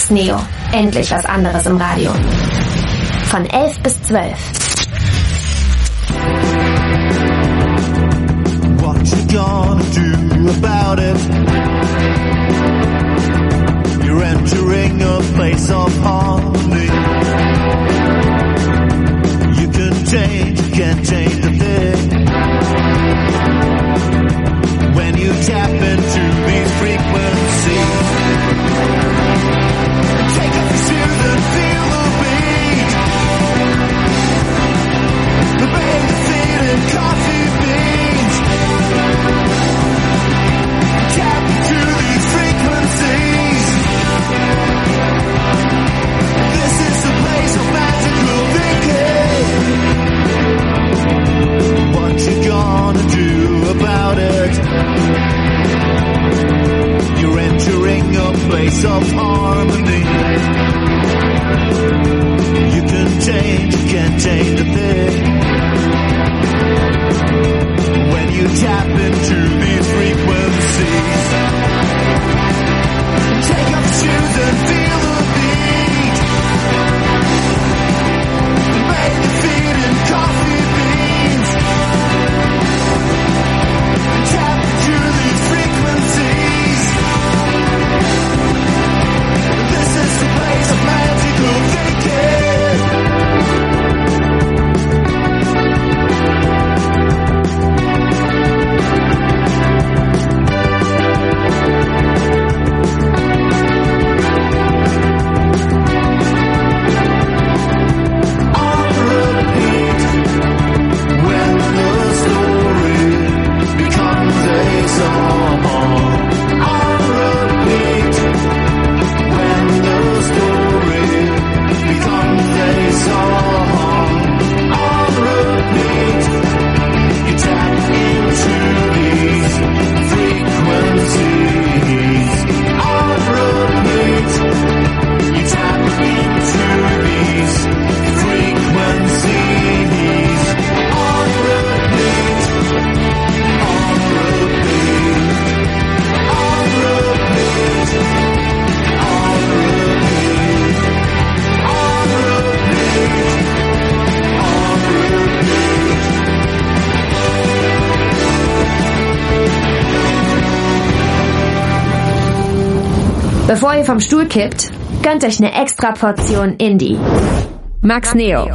Max Neo. Endlich was anderes im Radio. Von 11 bis 12. What you gonna do about it? You're entering a place of harmony. You can change, you can't change a thing. When you tap into these frequencies, take off your shoes and feel the beat. The baby feet and coffee beans. Tap into these frequencies. This is the place of magical thinking. What you gonna do about it? You're entering a place of harmony. You can change, you can't change a thing. When you tap into these frequencies, take off your shoes and feel the beat. Baby feet and coffee beans. Tap into these frequencies. This is the place of magical thinking. On repeat, when the story becomes a song. On repeat, when the story becomes a song. On repeat, you tap into these frequencies. On repeat, you tap into these frequencies. On repeat, on repeat, on repeat, on repeat, on repeat, on repeat. Bevor ihr vom Stuhl kippt, gönnt euch eine extra Portion Indie. Max Neo.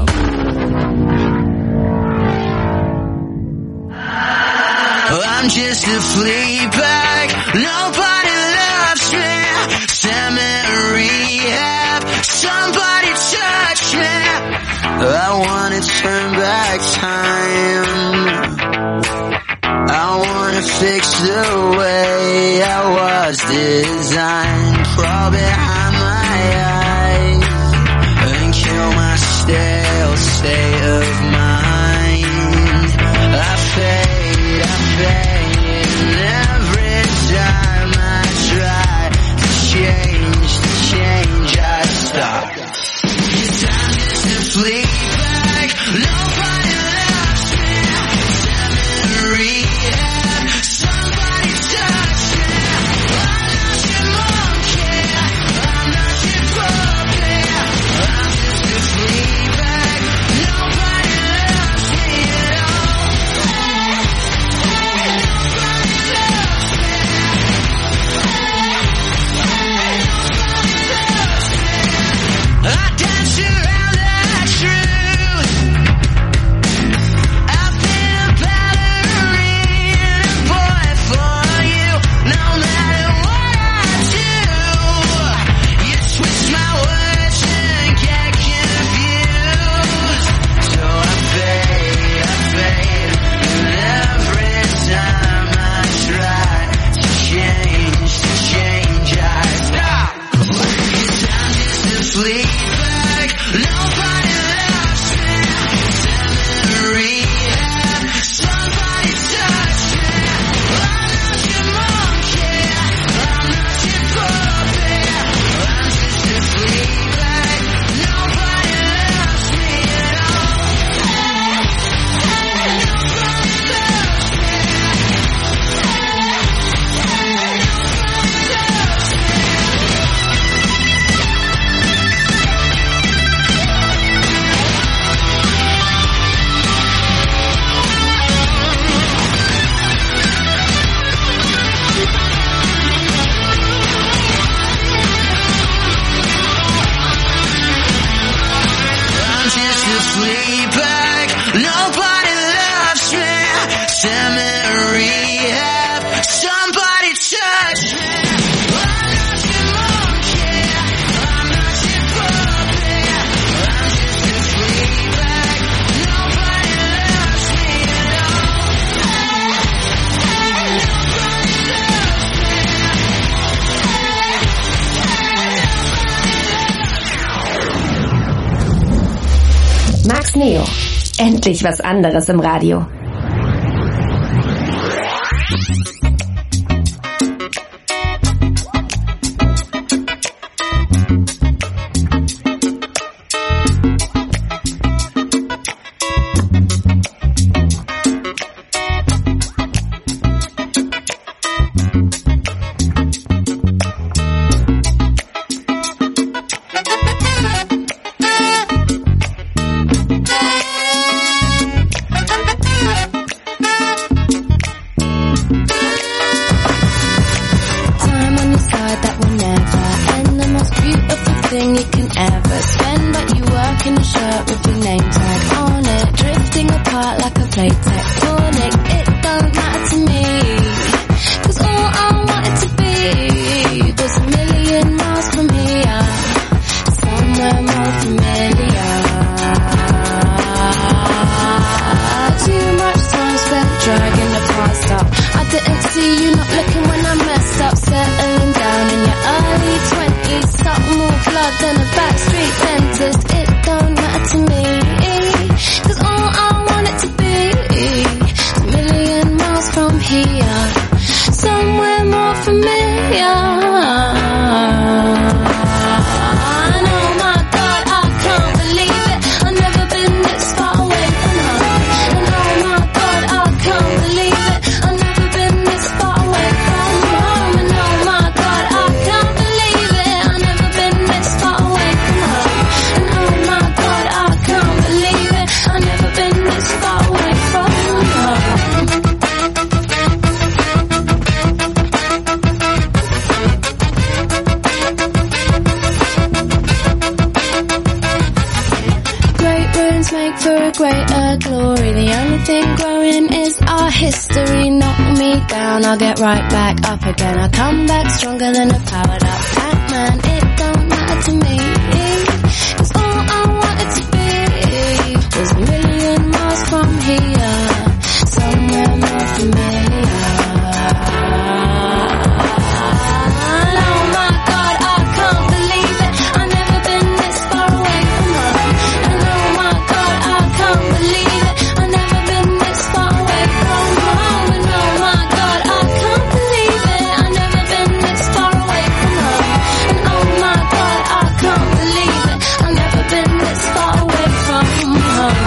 I'm just a flea bag, nobody loves me. Send me to rehab, somebody touch me. I wanna turn back time, I wanna fix the way I was designed. Crawl behind my eyes and kill my stale state of mind. I fade, and every time I try to change, I stop. 'Cause I'm just a flea bag, nobody loves me. Send me to rehab, somebody touch me. I'm not your monkey, I'm not your puppy. I'm just a flea bag. just a fleabag. Nobody loves me. Send me to rehab. Somebody touch me. I'm not your monkey. I'm not your puppy. I'm just a fleabag. Nobody loves me at all. Max Neo. Endlich was anderes im Radio. I'll get right back up again. I'll come back stronger than a powered up Pac-Man. It don't matter to me, 'cause all I wanted to be was a million miles from here, somewhere more familiar. Oh my God, I can't believe it. I've never been this far away from home. And oh my God, I can't believe it. I've never been this far away from home. And oh my God, I can't believe it. I've never been this far away from home. And oh my God, I can't believe it. I've never been this far away from home.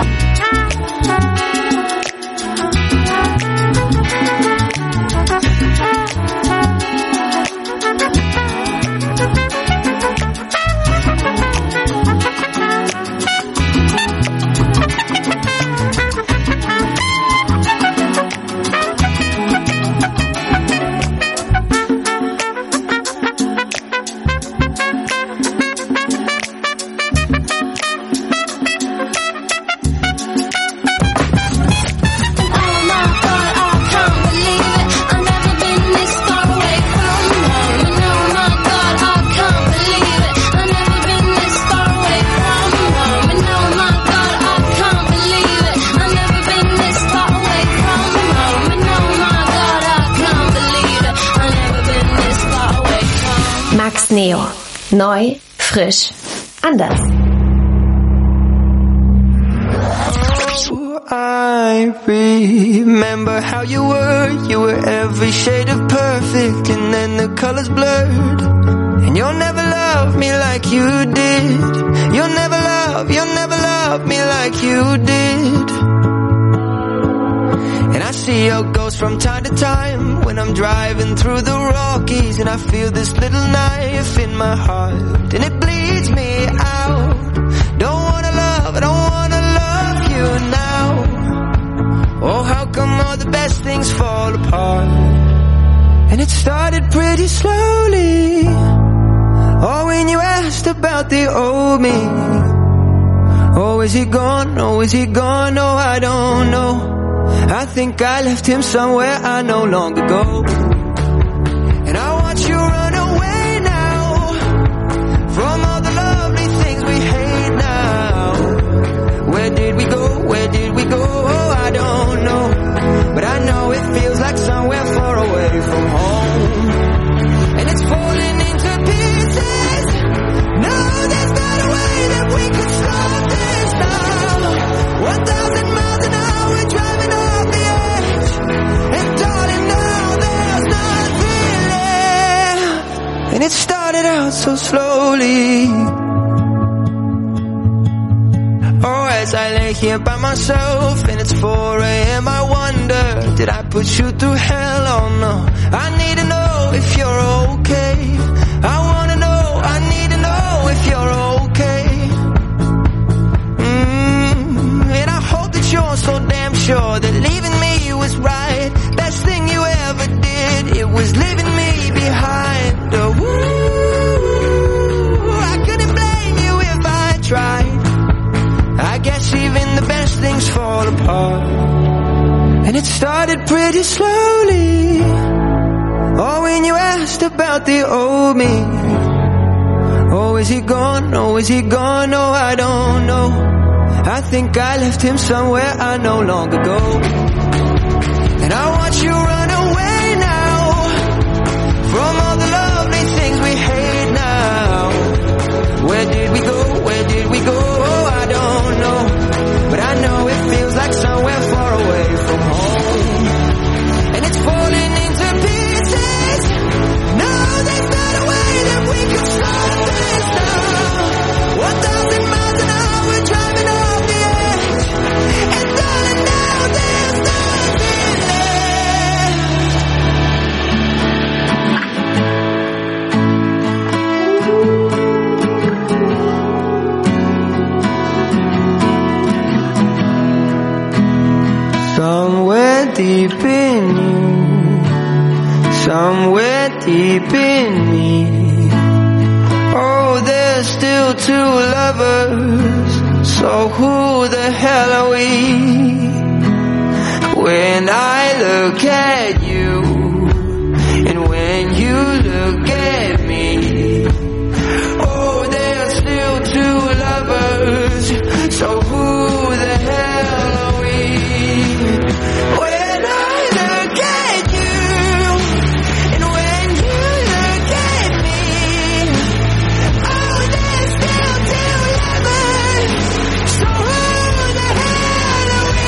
Max Neo. Neu, frisch, anders. I remember how you were every shade of perfect, and then the colors blurred. And you'll never love me like you did. You'll never love me like you did. And I see your ghost from time to time when I'm driving through the Rockies, and I feel this little knife in my heart, and it bleeds me out. Don't wanna love you now. Oh, how come all the best things fall apart? And it started pretty slowly. Oh, when you asked about the old me. Oh, is he gone? Oh, is he gone? No, I don't know. I think I left him somewhere I no longer go. And I watch you run away now from all the lovely things we hate now. Where did we go? Where did we go? Oh, I don't know. But I know it feels like somewhere far away from home. And it's falling into pieces. No, there's not a way that we can stop this now. 1,000 miles an hour driving off the edge. And darling, now there's nothing left. And it started out so slowly. Oh, as I lay here by myself and it's 4 a.m. I wonder, did I put you through hell? Oh no, I need to know if you're okay. I wanna know, I need to know if you're okay. And I hope that you're so damn sure that leaving me was right. Best thing you ever did, it was leaving me behind. Oh, I couldn't blame you if I tried. I guess even the best things fall apart. And it started pretty slowly. Oh, when you asked about the old me. Oh, is he gone? Oh, is he gone? No, I don't know. I think I left him somewhere I no longer go. And I watch you run away now from all the lovely things we hate now. Where did we go? Where did we go? Oh, I don't know. But I know it feels like somewhere far away from home. And it's falling into pieces. No, there's not a way that we can stop this now. 1,000 miles an hour driving off the edge. And darling, now there's nothing left. Somewhere deep in you, somewhere deep in me. Oh, there's still 2 lovers. So who the hell are we? When I look at you, and when you look at me. Oh, there's still 2 lovers. So who the hell are we? When I look at you, and when you look at me. Oh, there's still 2 lovers. So who the hell are we?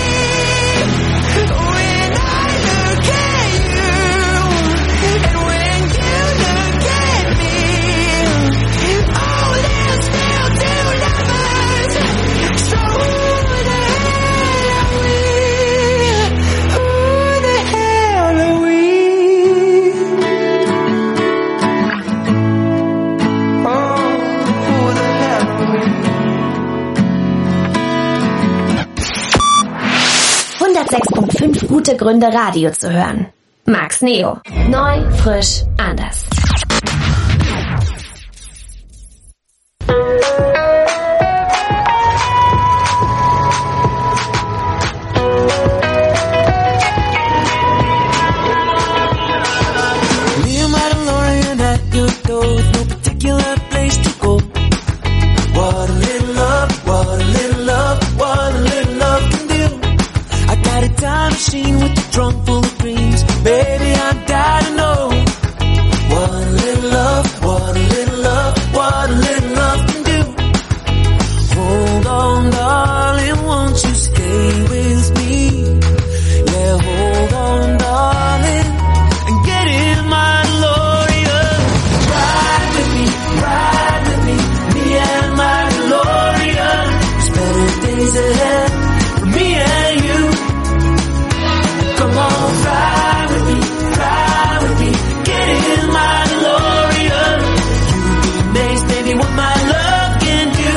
When I look at you, and when you look at me. Oh, there's still 2 lovers. So who the hell are we? Who the hell are we? Oh, who the hell are we? 106.5 gute Gründe, Radio zu hören. Max Neo. Neu, frisch, anders. Me and my DeLorean at your door with no particular place to go. What a little love, what a little love, what a little love can do. I got a time machine with a trunk full of dreams. Baby, I'm dying to know. What a little love, what a little love, what a little love can do. Hold on, darling, won't you stay with me? Yeah, hold on, darling, and get in my DeLorean. Ride with me, me and my DeLorean. There's better days ahead for me and you. Come on, ride with me, get in my DeLorean. You'd be amazed, baby, what my love can do.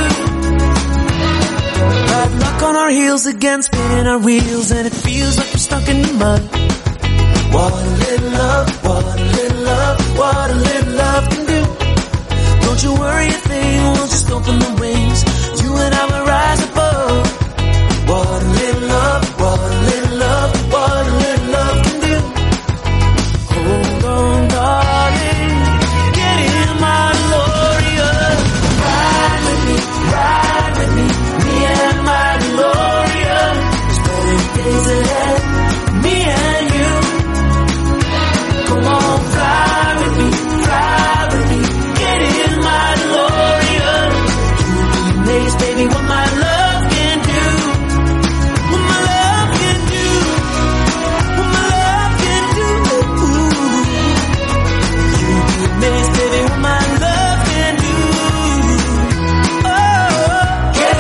Bad luck on our heels again, spinning our wheels, and it feels like we're stuck in the mud. What a little love, what a little love, what a little love can do. Don't you worry a thing, we'll just open the wings. You you and I will rise above. What a little love, what a little love, what a little love can do. Hold on, darling, get in my DeLorean. Ride with me, me and my DeLorean. There's better days ahead, me and you. Come on, fly with me, get in my DeLorean. You'll be amazed, baby, what my love can do. What my love can do. What my love can do. You'll be amazed, baby, what my love can do. Oh, get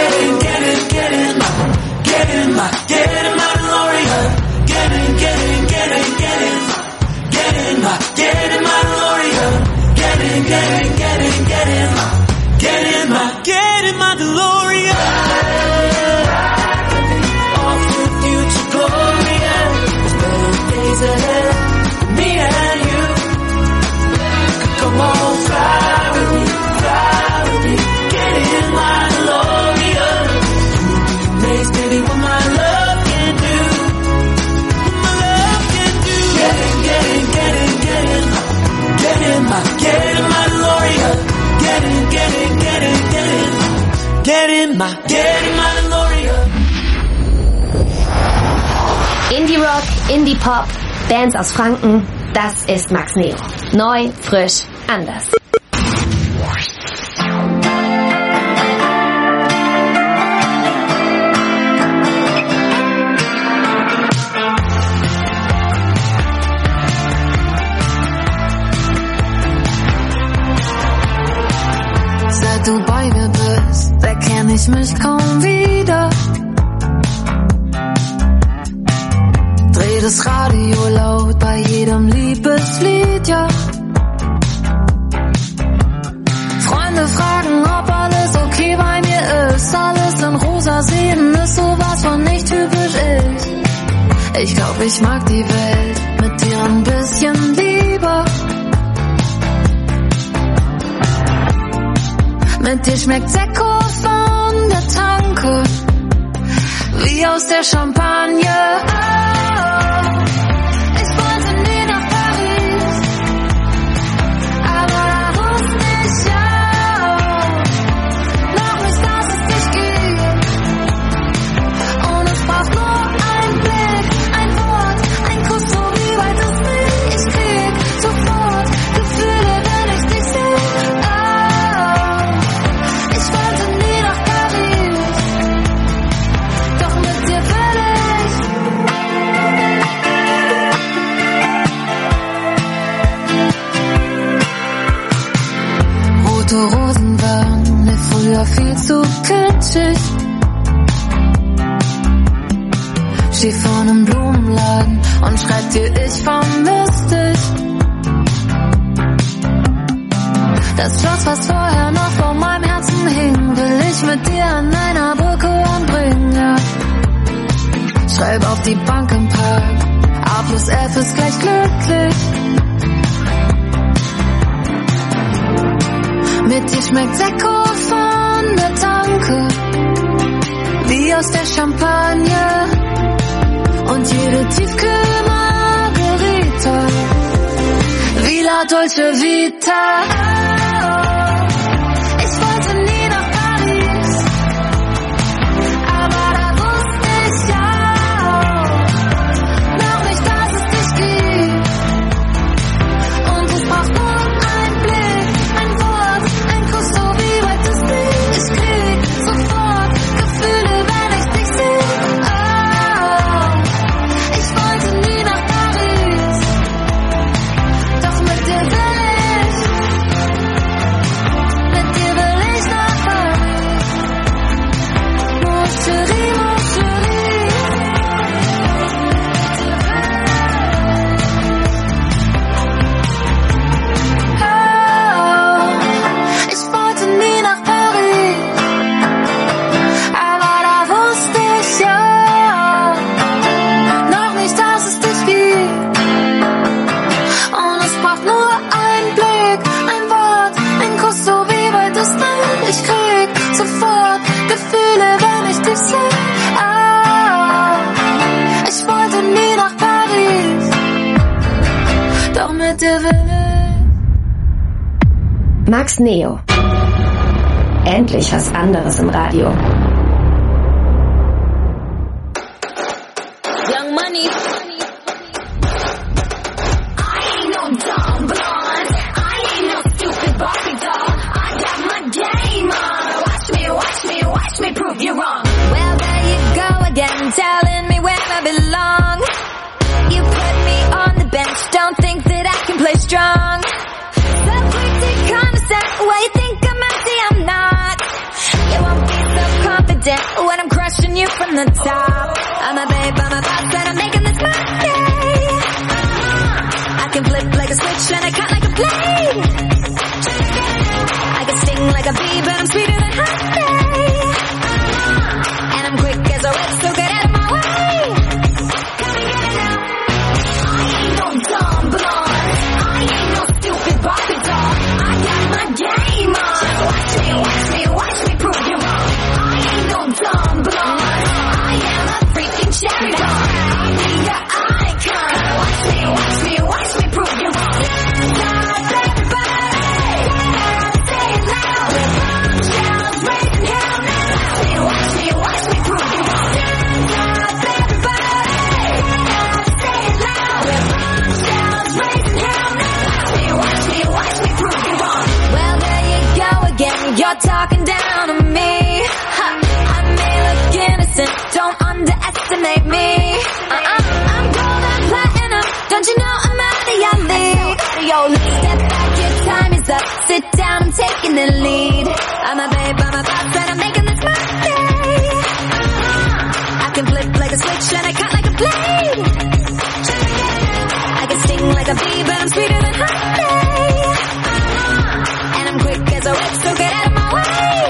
in my DeLorean. Get in my DeLorean. Get in my DeLorean. Off to future glory and better days ahead. Me and you. Come on, fly with me. Get in my DeLorean. You'll be amazed, baby, what my love can do. What my love can do. Get in my DeLorean. Get in my DeLorean. Indie Rock, Indie Pop, Bands aus Franken, das ist Max Nero. Neu, frisch, anders. Seit du bei mir bist, erkenn ich mich kaum wieder. Dreh das Radio laut bei jedem Liebeslied, ja. Freunde fragen, ob alles okay bei mir ist. Alles in rosa sehen ist sowas von nicht typisch ich. Ich glaub, ich mag die Welt mit dir ein bisschen lieber. Mit dir schmeckt Sekko von der Tanke, wie aus der Champagne. Oh, ich wollte nie nach Paris, aber da wusste ich ja noch nicht, dass es dich gibt. Und es braucht nur ein Blick, ein Wort, ein Kuss, so wie bei Disney. Ich krieg sofort Gefühle, wenn ich dich seh. Ich wollte nie nach Paris, doch mit dir will ich. Rote Rosen waren mir früher viel zu kitschig. Steh vor nem Blumenladen und schreib dir, ich vermiss dich. Das Schloss, was vorher noch vor meinem Herzen hing, will ich mit dir an einer Brücke anbringen, ja. Schreib auf die Bank im Park, A plus F ist gleich glücklich. Mit dir schmeckt Sekko von der Tanke, wie aus der Champagne. Und jede Tiefkühl-Margarita, wie La Dolce Vita. Ich wollte nie nach Paris, aber da wusste ich ja noch nicht, dass es dich gibt. Und es braucht nur ein Blick, ein Wort, ein Kuss, so wie bei Disney. Ich krieg sofort Gefühle, wenn ich dich seh. Oh, ich wollte nie nach Paris, doch mit dir will ich. Max Neo. Endlich was anderes im Radio. Young Money. I ain't no dumb blonde. I ain't no stupid Barbie doll. I got my game on. Watch me prove you wrong. Well, there you go again, telling me where I belong. You put me on the bench, don't think that I can play strong. So quick to condescend, well you think I'm empty, I'm not. You won't be so confident when I'm crushing you from the top. I'm a babe, I'm a boss, and I'm making this my day. I can flip like a switch and I cut like a blade. I can sting like a bee, but I'm sweeter than honey. And I'm quick as a whip, so get out of my way. I ain't no dumb blonde. I ain't no stupid Barbie doll. I got my game on. Watch me prove you wrong. I ain't no dumb blonde. I am a freaking cherry doll. I'll be your icon. Watch me prove you wrong. Stop everybody. Say it loud. Bombshells raising hell now. Watch me prove you wrong. Stop everybody. Say it loud. Bombshells raising hell now. Watch me prove you wrong. Well, there you go again. You're talking down on me. I may look innocent. Don't underestimate me. I'm gold and platinum. Don't you know I'm out of your league? Step back, your time is up. Sit down, I'm taking the lead. I'm a babe, I'm a boss, and I'm making this my day. I can flip like a switch and I cut like a blade. I can sting like a bee, but I'm sweeter than honey. And I'm quick as a whip, so get out of my way.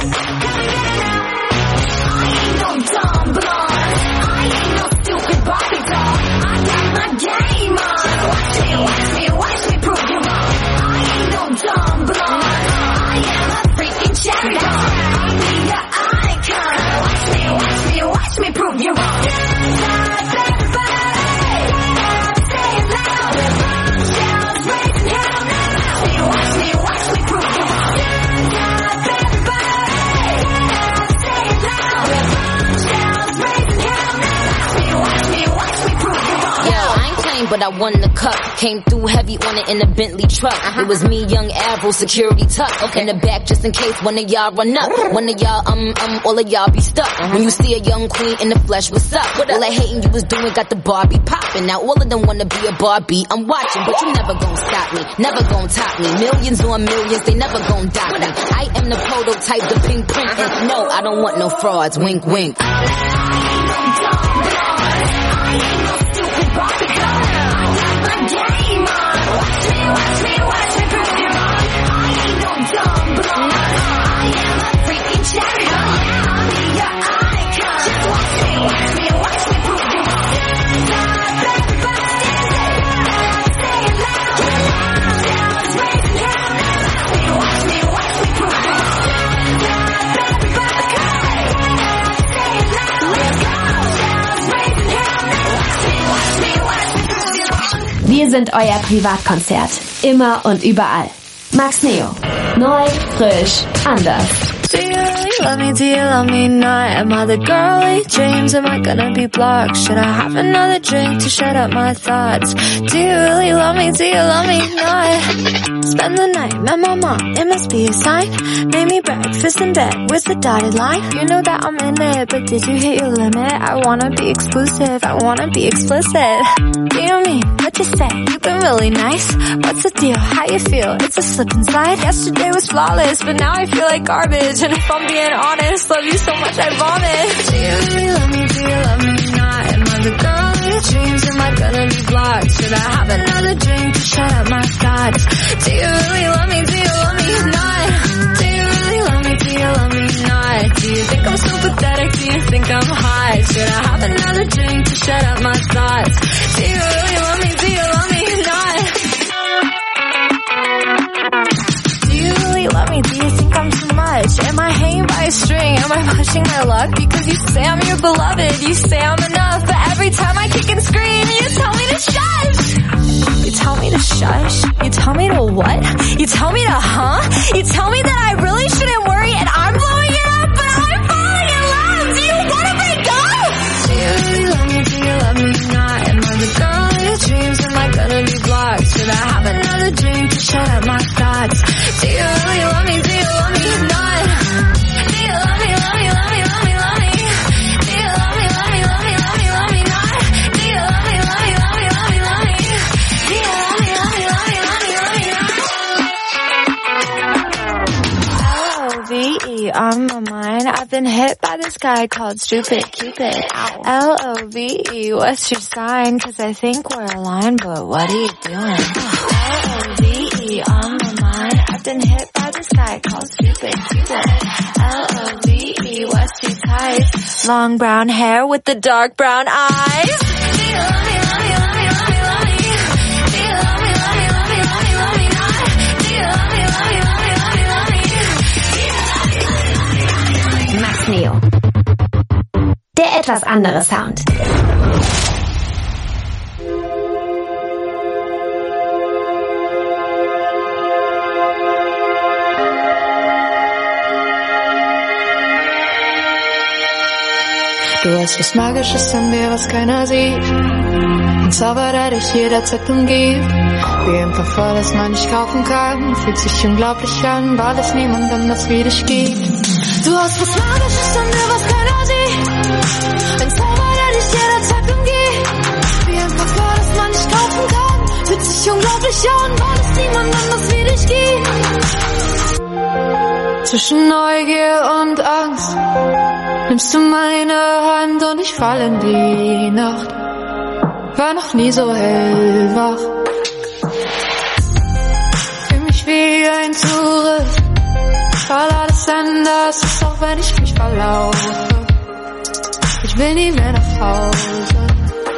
I ain't no dumb blonde. I ain't no stupid Barbie doll. I got my game on. Watch me prove you wrong. I ain't no dumb blonde. I am a freaking cherry doll. I'll be your icon. Watch me prove you wrong. Stop everybody. Say it loud. Bombshells raising hell now. Watch me prove you wrong. Stop everybody. Say it loud. Bombshells raising hell now. Watch me prove you wrong. Yo, I ain't playing, but I won the cup. Came through heavy on it in a Bentley truck. It was me, young Avril, security tuck. In the back just in case one of y'all run up. One of y'all, all of y'all be stuck. When you see a young queen in the flesh, what's up? All that hating you was doing got the Barbie popping. Now all of them wanna be a Barbie. I'm watching, but you never gon' stop me. Never gon' top me. Millions on millions, they never gon' dock me. I am the prototype, the pink print. And no, I don't want no frauds. Wink, wink. Watch me prove you wrong. I ain't no dumb blonde. I am a freaking cherry doll. I'll be your icon. Watch me prove you wrong. Stop everybody. Say it loud. Bombshells raising hell now. Watch me prove you wrong. Stop everybody. Say it loud. Bombshells raising hell now. Watch me prove you wrong. Wir sind euer Privatkonzert. Immer und überall. Max Neo. Neu, frisch, anders. Do you really love me? Do you love me not? Am I the girl of your dreams? Am I gonna be blocked? Should I have another drink to shut up my thoughts? Do you really love me? Do you love me not? Spend the night, met my mom, it must be a sign. Made me breakfast in bed with the dotted line. You know that I'm in it, but did you hit your limit? I wanna be exclusive, I wanna be explicit. Do you mean what you say? You've been really nice. What's the deal? How you feel? It's a slip and slide. Yesterday was flawless, but now I feel like garbage. And if I'm being honest, love you so much I vomit. Do you really love me? Do you love me not? Am I the girl of your dreams? Am I gonna be blocked? Should I have another drink to shut up my thoughts? Do you really love me? Do you love me not? Do you really love me? Do you love me not? Do you think I'm so pathetic? Do you think I'm hot? Should I have another drink to shut up my thoughts? Do you really love me? Do you love me not? Do you really love me? Do you think I'm too much? Am I hanging by a string? Am I pushing my luck? Because you say I'm your beloved, you say I'm enough, but every time I kick and scream, you tell me to shush. You tell me to shush. You tell me to what? You tell me to You tell me that I really shouldn't worry and I'm blowing it up, but I'm falling in love. Do you want to break up? Do you really love me? Do you love me not? Am I the girl of your dreams? Am I gonna be blocked? Should I have another drink to shut up my thoughts? Do you really love me? Do you love me not? Do you love me, love me, love me, love me, love me? Do you love me, love me, love me, love me, love me not? Do you love me, love me, love me, love me, love me? Do you love me, love me, love me, love me, love me not? L-O-V-E on my mind. I've been hit by this guy called Stupid Cupid. L-O-V-E, what's your sign? 'Cause I think we're aligned, but what are you doing? L-O-V-E on my mind. I've been hit by this guy called Stupid Cupid. L-O-V-E, what's your type? Long brown hair with the dark brown eyes. Do you love me, love me, love me, love me, love me? Do you love me, love me, love me, love me, love me not? Do you love me, love me, love me, love me, love me? Do you love me, love me, love me, love me, love me? Max Neo. Der etwas andere Sound. Du hast was Magisches an dir, was keiner sieht. Ein Zauber, der dich jederzeit umgibt. Wie ein Parfum, das man nicht kaufen kann. Fühlt sich unglaublich an, weil es niemand anders wie dich gibt. Du hast was Magisches an dir, was keiner sieht. Ein Zauber, der dich jederzeit umgibt. Wie ein Parfum, das man nicht kaufen kann. Fühlt sich unglaublich an, weil es niemand anders wie dich gibt. Zwischen Neugier und Angst nimmst du meine Hand und ich fall in die Nacht. War noch nie so hellwach. Fühl mich wie ein Tourist, weil alles anders ist, auch wenn ich mich verlaufe. Ich will nie mehr nach Hause.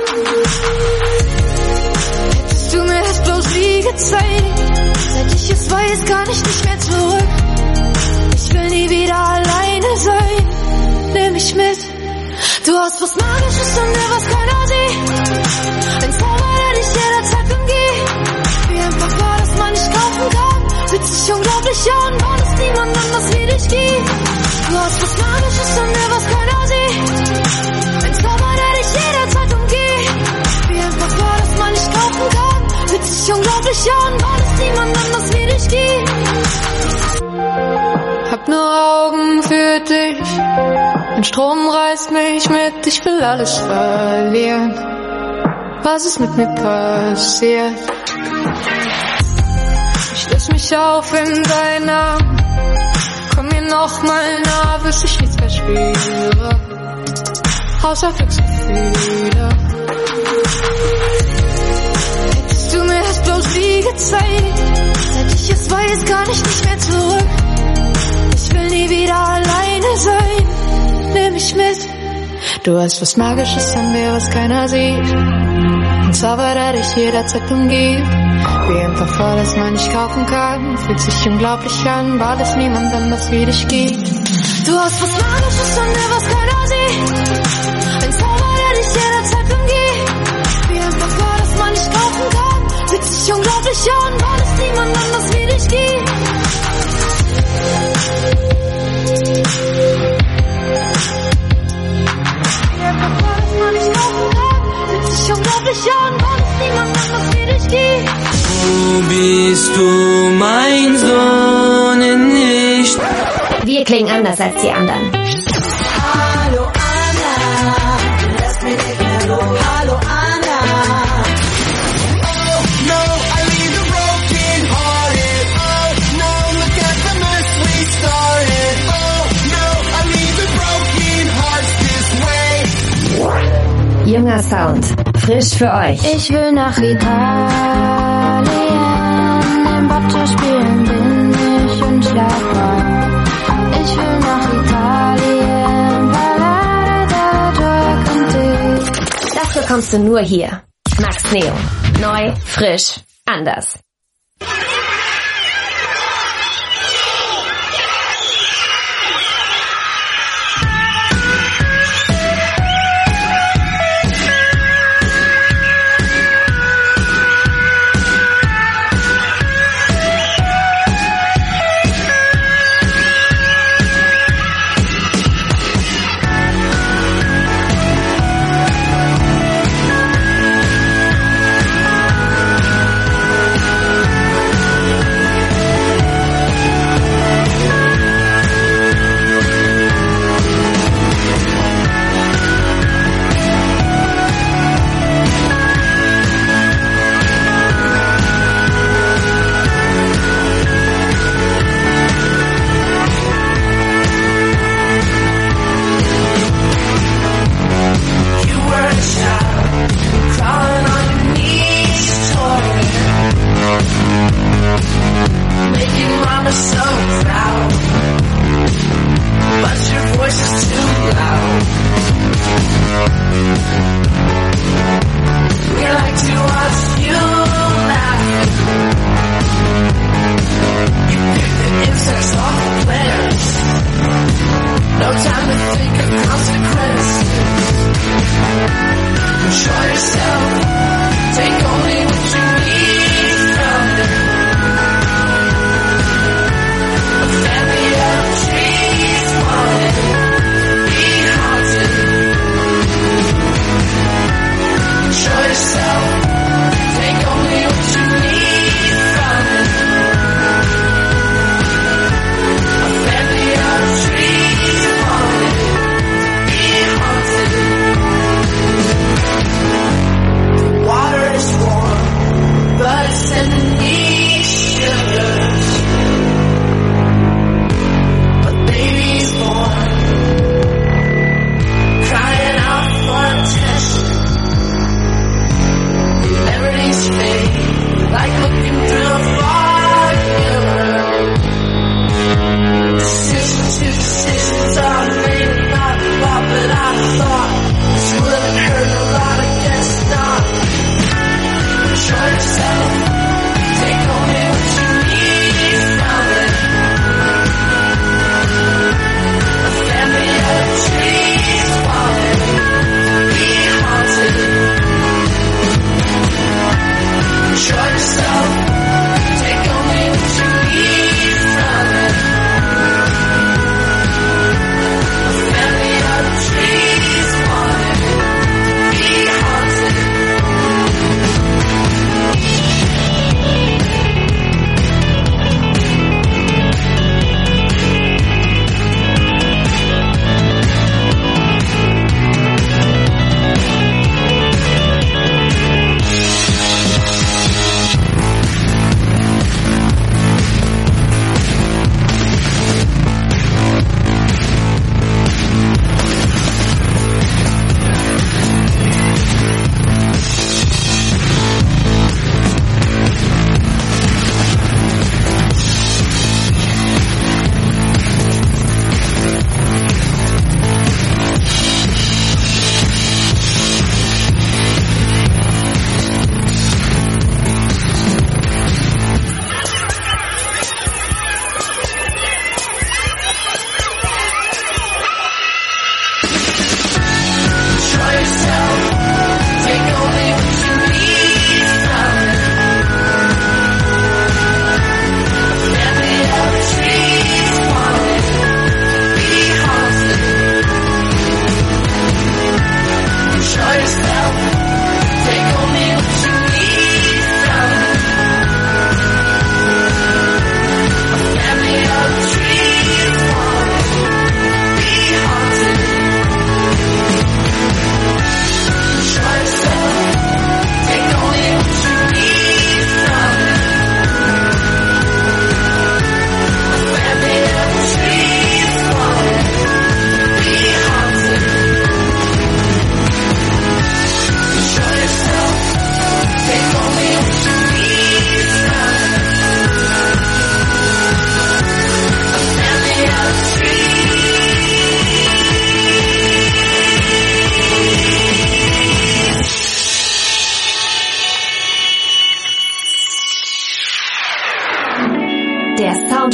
Hättest du mir das bloß wie gezeigt, seit ich es weiß, kann ich nicht mehr zurück. Ich will nie wieder alleine sein. Nimm mich mit. Du hast was Magisches an dir, was keiner sieht. Ein Zauber, der dich jederzeit umgibt. Wie ein Parfum, das man nicht kaufen kann. Fühlt sich unglaublich an, weil es niemand anders wie dich gibt. Du hast was Magisches an dir, was keiner sieht. Ein Zauber, der dich jederzeit umgibt. Wie ein Parfum, das man nicht kaufen kann. Fühlt sich unglaublich an, weil es niemand anders wie dich gibt. Hab nur Augen für dich. Ein Strom reißt mich mit, ich will alles verlieren. Was ist mit mir passiert? Ich löse mich auf in deinen Arm. Komm mir noch mal nah, bis ich nichts mehr spüre. Außer Glücksgefühle. Hättest du mir das bloß wie gezeigt, seit ich es weiß, kann ich nicht mehr zurück. Ich will nie wieder alleine sein. Nimm mich mit. Du hast was Magisches an dir, was keiner sieht. Ein Zauber, der dich jederzeit umgibt. Wie ein Parfum, das man nicht kaufen kann. Fühlt sich unglaublich an, weil es niemand anders wie dich gibt. Du hast was Magisches an dir, was keiner sieht. Ein Zauber, der dich jederzeit umgibt. Wie ein Parfum, das man nicht kaufen kann. Fühlt sich unglaublich an, weil es niemand anders wie dich gibt. Du bist du mein Sohn nicht. Wir klingen anders als die anderen. Hallo Anna, lass mich nicht mehr los. Hallo Anna. Oh no, I leave the broken hearted. Oh no, look at the mess we started. Oh no, I leave the broken hearts this way. Junger Sound, frisch für euch. Ich will nach Italien, im Boccia spielen bin ich unschlagbar. Ich will nach Italien, Ballade, Tag und dich. Das bekommst du nur hier. Max Neo. Neu, frisch, anders.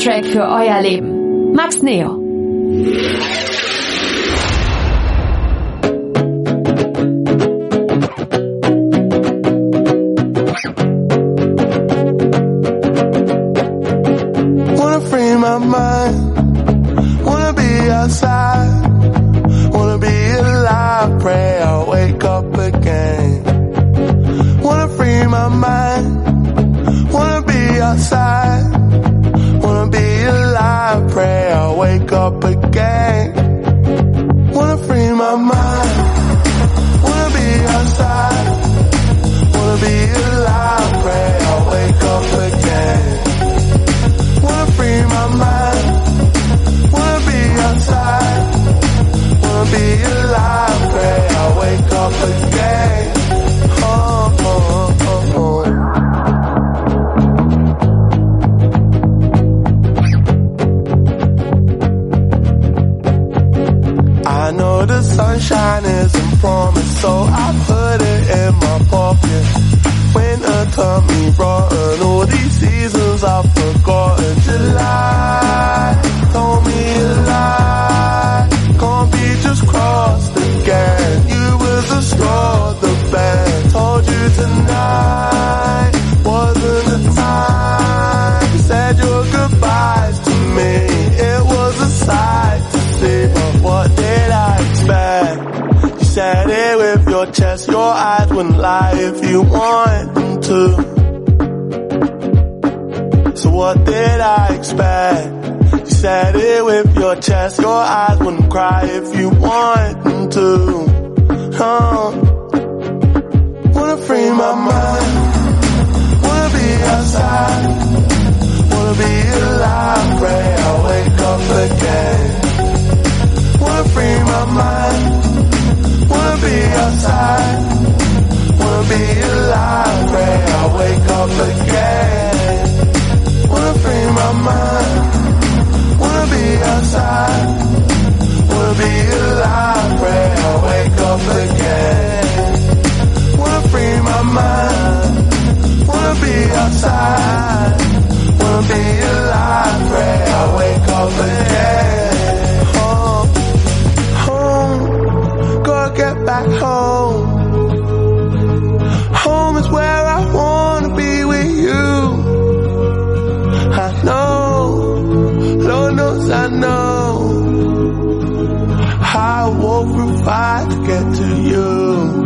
Soundtrack für euer Leben. Max Neo. Wanna free my mind, wanna be outside, wanna be alive, pray I'll wake up again. Wanna free my mind, wanna be outside, wanna be alive, pray I'll wake up again. Wanna free my mind, wanna be outside, wanna be alive, pray I'll wake up again. Wanna free my mind, wanna be outside, wanna be alive, pray I'll wake up again. Oh, oh, oh, oh. I know the sunshine isn't promised, so I put it in my pocket. Winter turned me rotten, all these seasons I've forgotten. July told me a lie, can't be just crossed again. You was the straw, the band told you tonight wasn't the time. You said your goodbyes to me, it was a sight to see, but what did I expect? You said it with your chest, your eyes wouldn't lie if you want them to. So what did I expect? You said it with your chest, your eyes wouldn't cry if you want them to. Wanna free my mind, wanna be outside, wanna be alive, pray I'll wake up again. Wanna free my mind, wanna be outside, wanna be alive, pray I'll wake up again. Wanna free my mind, wanna be outside, wanna be alive, pray I'll wake up again. Wanna free my mind, wanna be outside, wanna be alive, pray I'll wake up again. Home, gotta get back home. Home is where I wanna be with you. I know, Lord knows I know, I walk through fire to get to you.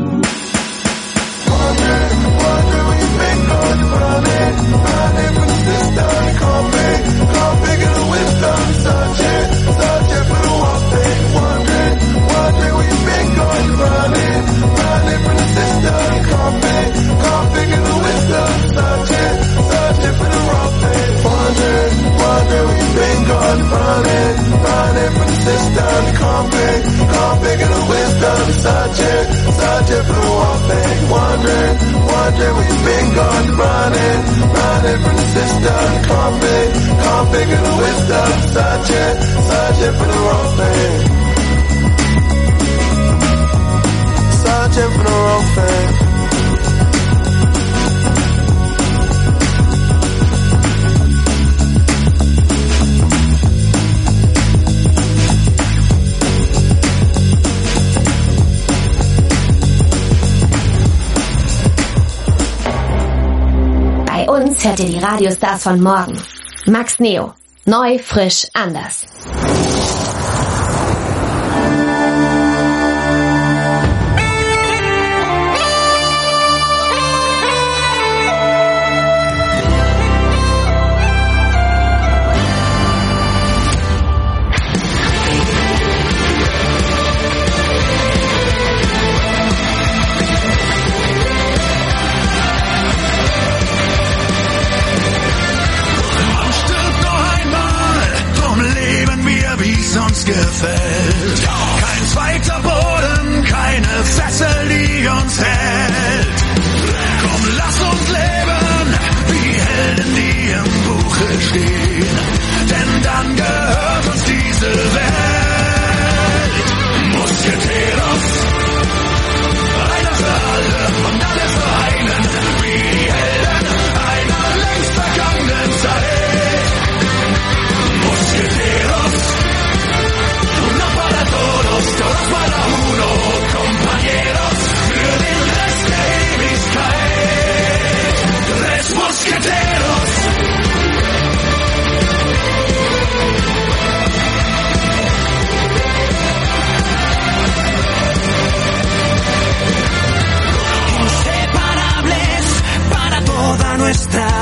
Wondering where you been, going running from the system, can't figure the wisdom, searching for the one thing. Wondering where you been, going running from the system, can't figure the wisdom, searching for the wrong thing. Wondering where you been, going running from the system, can't figure the wisdom, searching for the wrong thing. Wondering where you been, going running from the system, can't figure the wisdom, searching for the wrong thing. Searching for the wrong thing. Bei uns hört ihr die Radiostars von morgen. Max Neo. Neu, frisch, anders. Leben wie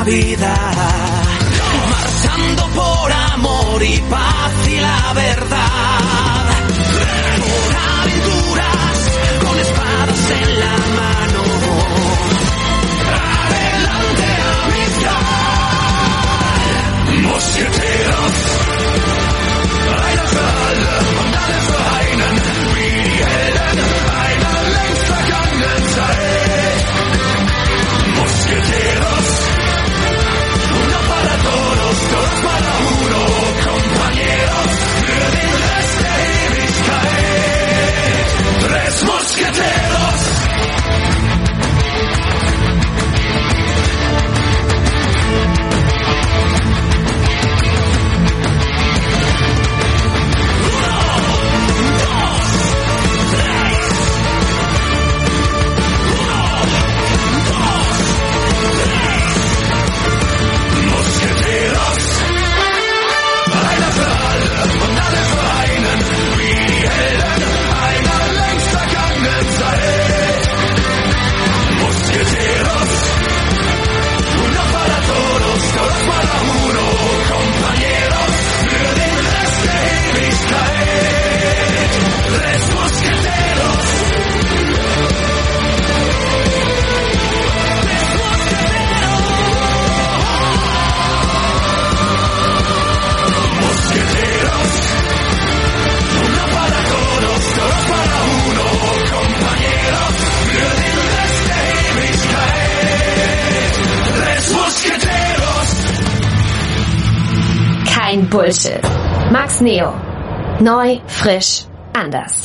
la vida, marchando por amor y paz y la verdad, por aventuras con espadas en la mano, adelante amistad, mosqueteros, einer für alle und alle für einen, wie die Helden einer längst vergangenen Zeit. Mosqueteros, uno para todos, todos para uno, compañeros, für den Rest der Ewigkeit. Tres Mosqueteros. Kein Bullshit. Max Neo. Neu, frisch, anders.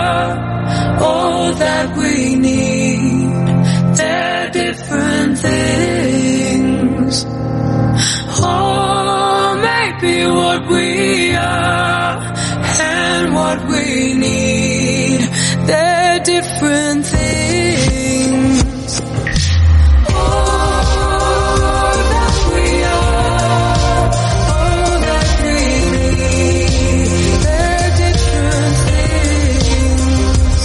that we need. They're different things. different things. All that we are, all that we need, they're different things.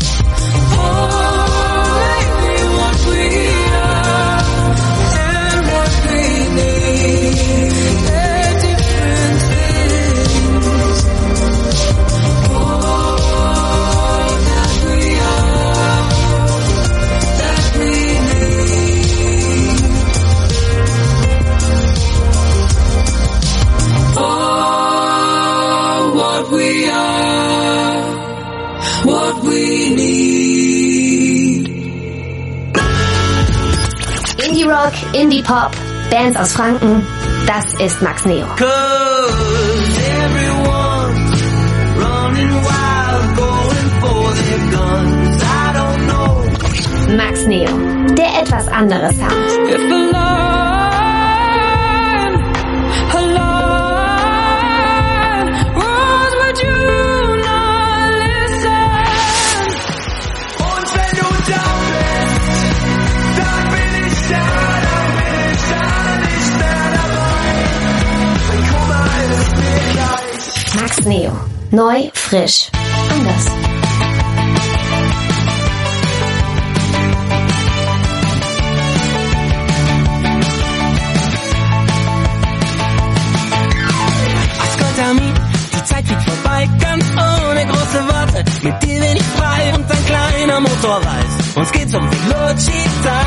Only what we are and what we need, they're different things. All that we are, that we need. Oh, what we are, what we need. Indie Rock, Indie Pop, Bands aus Franken, das ist Max Neo. 'Cause everyone's running wild, going for their guns. I don't know Max Neo, der etwas andere Sound. if alone, Rose, would you not listen? Und wenn du da bist, dann bin ich da, nicht mehr dabei. Mein Kummer ist mir gleich. Max Neo, neu, frisch, anders. Ascoltami, die Zeit fliegt vorbei, ganz ohne große Worte. Mit dir bin ich frei und ein kleiner Motor weiß. Uns geht's um Velocita.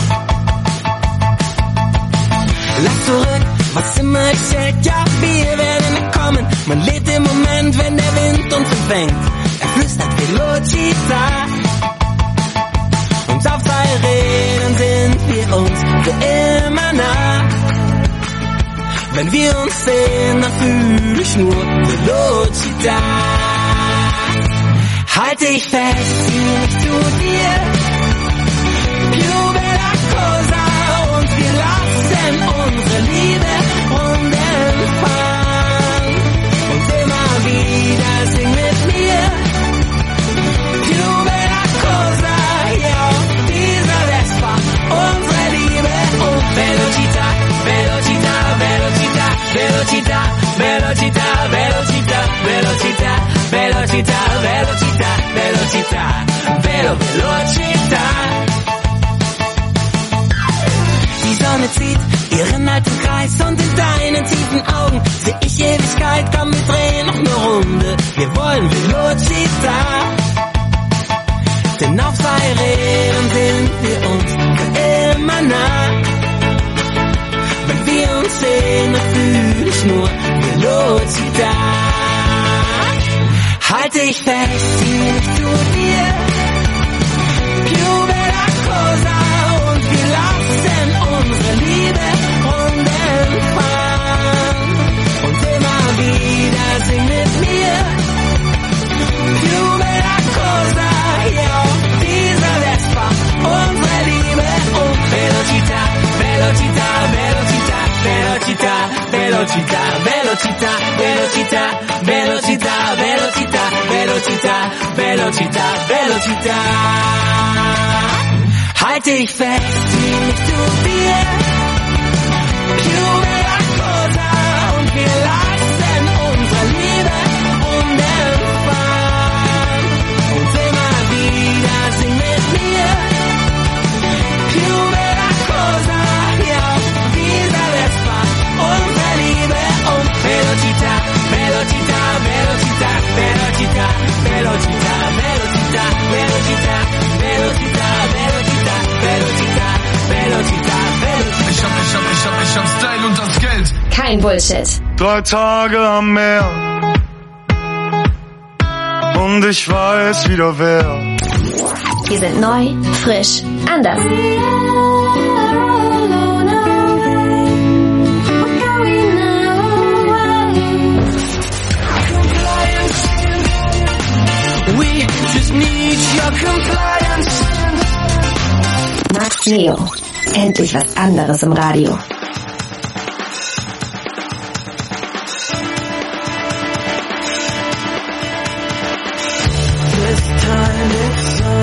Lass zurück, was immer ich hält, ja, wir werden kommen. Man lebt im Moment, wenn der Wind uns empfängt. Er flüstert Velocita. Und auf 2 Rädern sind wir uns für immer nah. Wenn wir uns sehen, dann fühl ich nur Velocita. Halte ich fest, zieh mich zu dir. Più bella cosa, und wir lassen unsere Liebe runterfallen. Und immer wieder sing mit mir. Più bella cosa, ja, dieser Vespa, unsere Liebe und Velocita, Velocita, Velocita, Velocita, Velocita, Velocita, Velocita, Velocita, Velocita, Velocita, Velocita. Die Sonne zieht ihren alten Kreis und in deinen tiefen Augen seh ich Ewigkeit. Komm, wir drehen noch eine Runde, wir wollen Velocita. Denn auf 2 Rädern sind wir uns für immer nah. Wenn wir uns sehen, dann fühl ich nur Velocita. Halte ich fest, zieh mich zu dir. Più bella cosa, und wir lassen unsere Liebe runterfallen. Und immer wieder sing mit mir. Più bella cosa, ja, dieser Vespa, unsere Liebe und Velocita, Velocita, Velocita, Velocita, Velocita, Velocita, Velocita, Velocita, Velocita, Velocita, Velocita, Velocita. Halte ich fest, zieh mich zu dir. Più bella cosa, und wir lassen unsere Liebe runterfallen. Und immer wieder sing mit mir. Più bella cosa, ja, dieser Vespa, unsere Liebe und Velocita, Velocita, Velocita, Velocita, Velocita, Velocita, Velocita, Velocita, Velocita, Velocita, Velocita, Velocita. Ich hab Style und das Geld. Kein Bullshit. 3 Tage am Meer und ich weiß wieder wer. Wir sind neu, frisch, anders. We just need your compliance. Max Neo, endlich was anderes im Radio. This time it's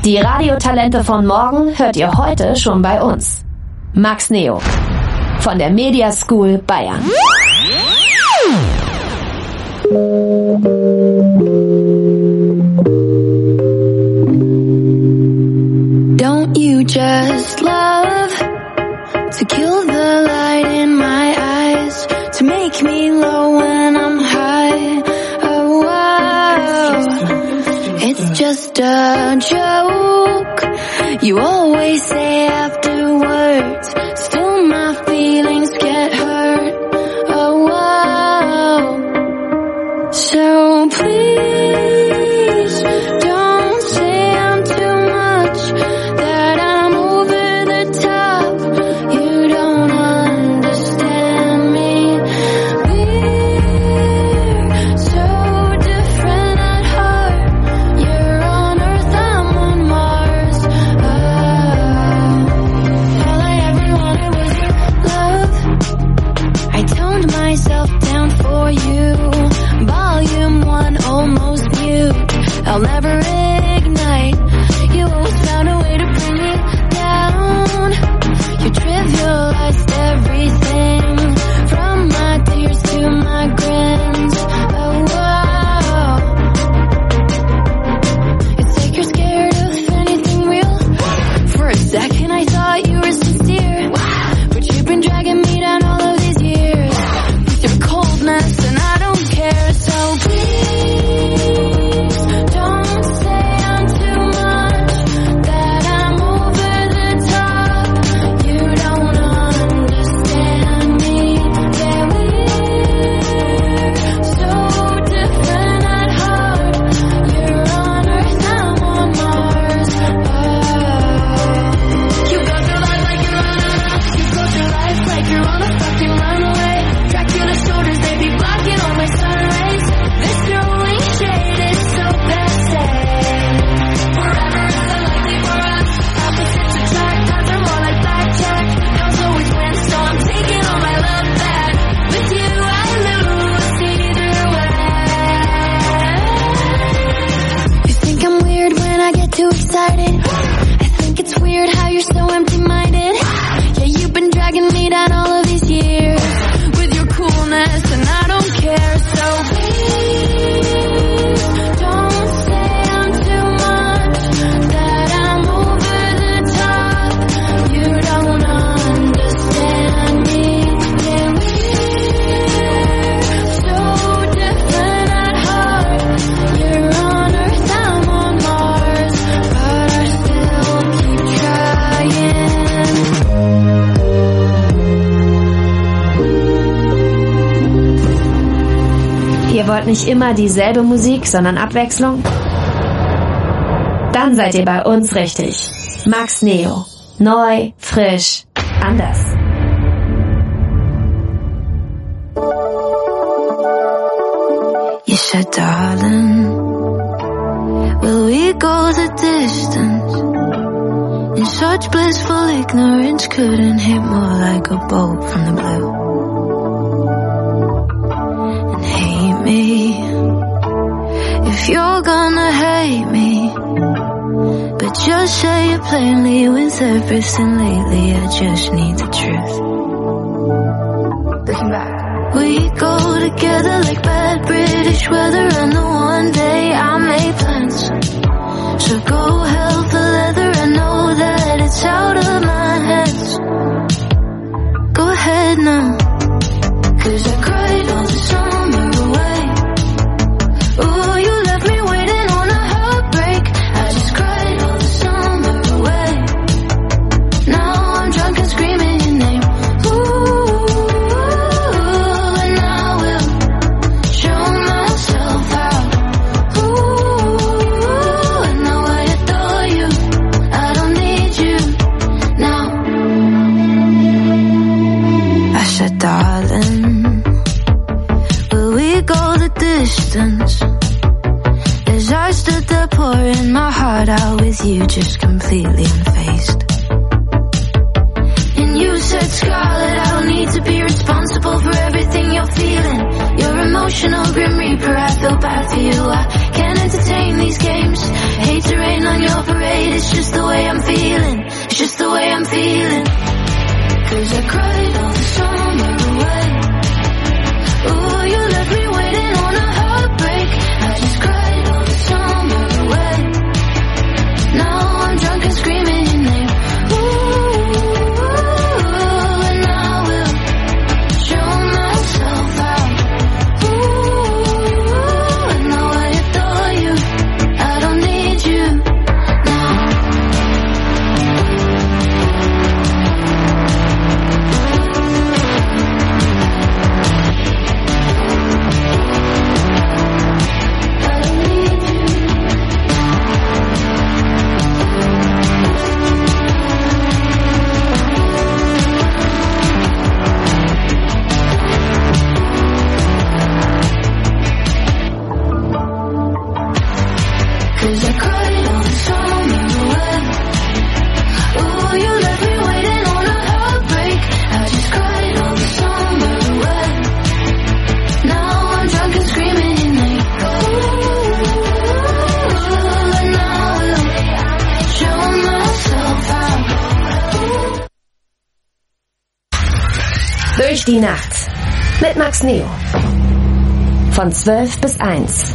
Die Radiotalente von morgen hört ihr heute schon bei uns. Max Neo von der Media School Bayern. Don't you just love to kill the light in my eyes, to make me low when I'm high? Oh wow, it's just a joke you always say afterwards. Still my feelings get hurt. Oh wow, so please don't say I'm too much, that I'm over the top. You don't understand me. We're so different at heart. You're on Earth, I'm on Mars. All I ever wanted was your love. I toned myself down for you. Volume 1 almost mute. I'll never ignite. You always found a way to bring me down. You trivialized everything, from my tears to my grins. Oh wow, it's like you're scared of anything real. For a second I thought you were sincere, but you've been dragging me down all of these years with your coldness, and I don't care. So please don't say I'm too much, that I'm over the top. You don't understand me. Yeah, we're so different at heart. You're on Earth, I'm on Mars. You go through life like you're on you go through life like you're on a fucking runaway. Dracula shoulders, they be blocking all my sun rays. This throwing shade is so passe. Forever is unlikely for us. Opposites attract, times are more like blackjack. Girls always win, so I'm taking all my love back. With you I lose either way. You think I'm weird when I get too excited? I think it's weird how you're so empty-minded. Yeah, you've been dragging me down all of these years with your coolness, and I don't care. So please don't say I'm too much, that I'm over the top. You don't understand me. Yeah, we're so different at heart. You're on Earth, I'm on Mars, but I still keep trying. Ihr wollt nicht immer dieselbe Musik, sondern Abwechslung? Dann seid ihr bei uns richtig. Max Neo. Neu, frisch, anders. You said, darling, will we go the distance? In such blissful ignorance, couldn't hit more like a bolt from the blue. And hate me, if you're gonna hate me, but just say it plainly. With everything lately, I just need the truth. Looking back, we go together like bad British weather, and the one day I make plans. So go hell for leather, I know that it's out of my hands. Go ahead now, 'cause I cried all the summer away. Ooh, you left me waiting on a heartbreak. I just cried all the summer away. Now I'm drunk and screaming your name. Ooh, and I will show myself out. Ooh, I know I adore you. I don't need you now. I said, darling, will we go the distance? As I stood there pouring my heart out with you, just completely unfazed. And you said, Scarlet, I don't need to be responsible for everything you're feeling. Your emotional grim reaper, I feel bad for you. I can't entertain these games. Hate to rain on your parade. It's just the way I'm feeling. It's just the way I'm feeling. 'Cause I cried all the summer away. Ooh, you left me waiting on a heartbreak. I just cried all the summer away. Now I'm drunk and screaming your name. Ooh, and I will show myself out. Ooh, and now I adore you. I don't need you now. 'Cause I cried all the summer away. Ooh, you left me waiting on a heartbreak. I just cried all the summer away. Now I'm drunk and screaming your name. Ooh, and I will show myself out. Durch die Nacht mit Max Neo. Von 12 bis 1.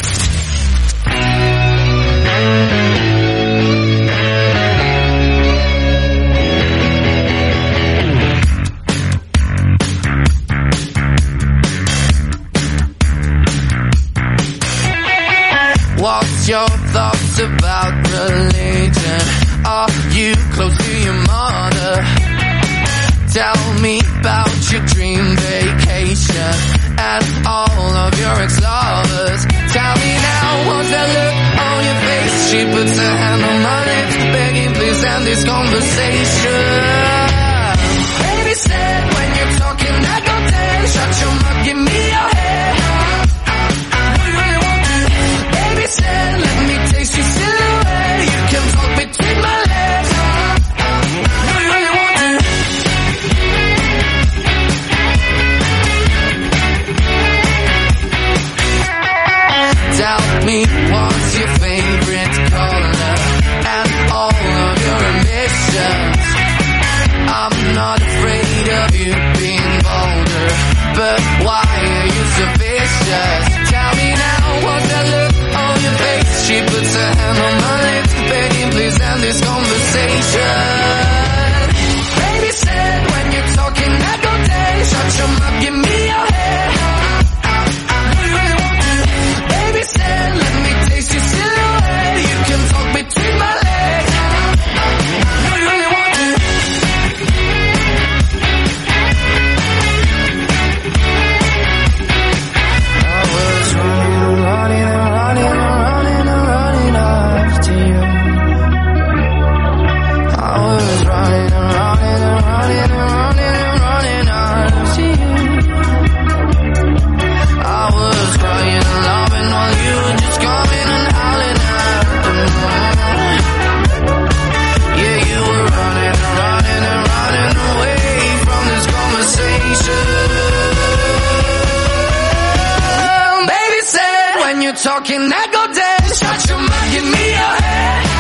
What's your thoughts about religion? Are you close to your mother? Tell me about your dream vacation and all of your ex-lovers. Tell me now, what's that look on your face? She puts her hand on my lips, begging please end this conversation. Baby said when you're talking I go dead. Shut your mouth, give me your head. Baby said let me taste your silhouette. You can talk between my legs. Do you really want to? Tell me what's your favorite color and all of your ambitions. I'm not afraid of you being bolder, but why are you so vicious? Tell me now, what's that look on your face? She puts her hand on my lips, begging please end this conversation. Baby said when you're talking I go dead. Shut your mouth, give me your head. Do you really want to? Baby said let me taste your silhouette. You can talk between my legs. Do you really want to? I was running after you. I was running after you. I was crying and laughing while you were just coming and howling after me. Yeah, you were running away from this conversation. Baby said when you're talking I go dead. Shut your mouth, give me your head.